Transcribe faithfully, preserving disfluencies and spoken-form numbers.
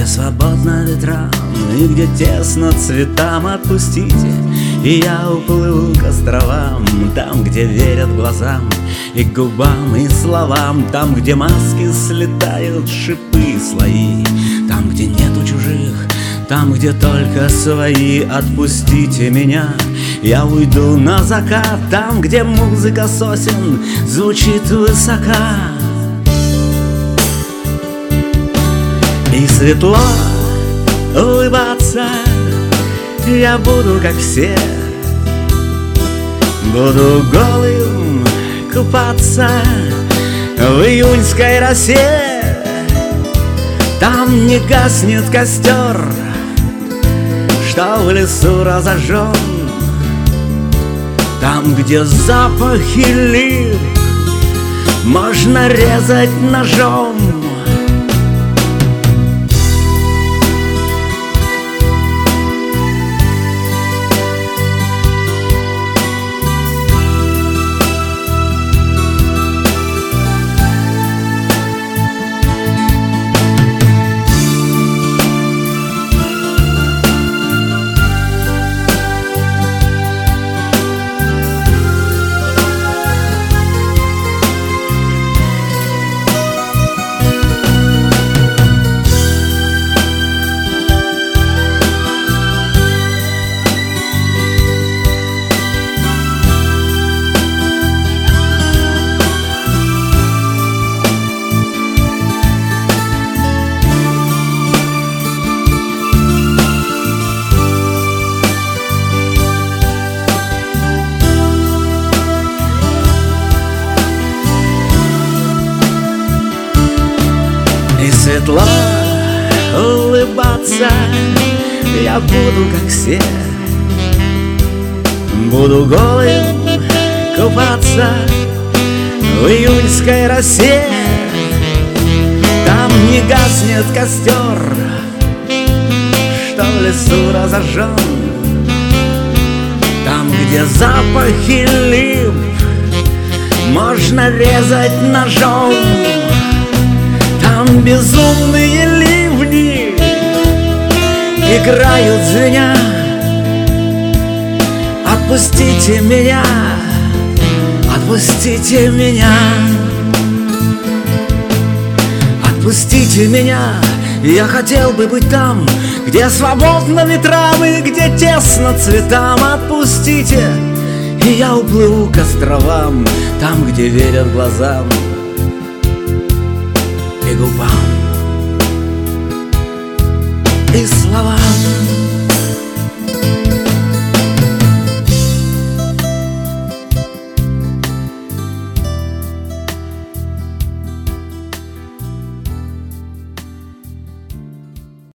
свободно ветрам и где тесно цветам, отпустите, и я уплыву к островам. Там, где верят глазам и губам, и словам, там, где маски слетают, шипы слои, там, где нету чужих, там, где только свои. Отпустите меня, я уйду на закат, там, где музыка сосен звучит высока. И светло улыбаться я буду, как все. Буду голым купаться в июньской росе. Там не гаснет костер, что в лесу разожжен. Там, где запахи лип можно резать ножом. И светло улыбаться я буду, как все. Буду голым купаться в июньской росе. Там не гаснет костер, что в лесу разожжен. Там, где запахи лип можно резать ножом. Там безумные ливни играют звеня. Отпустите меня, отпустите меня, отпустите меня. Я хотел бы быть там, где свободно ветрам и где тесно цветам. Отпустите, и я уплыву к островам, там, где верят глазам и губам, и словам.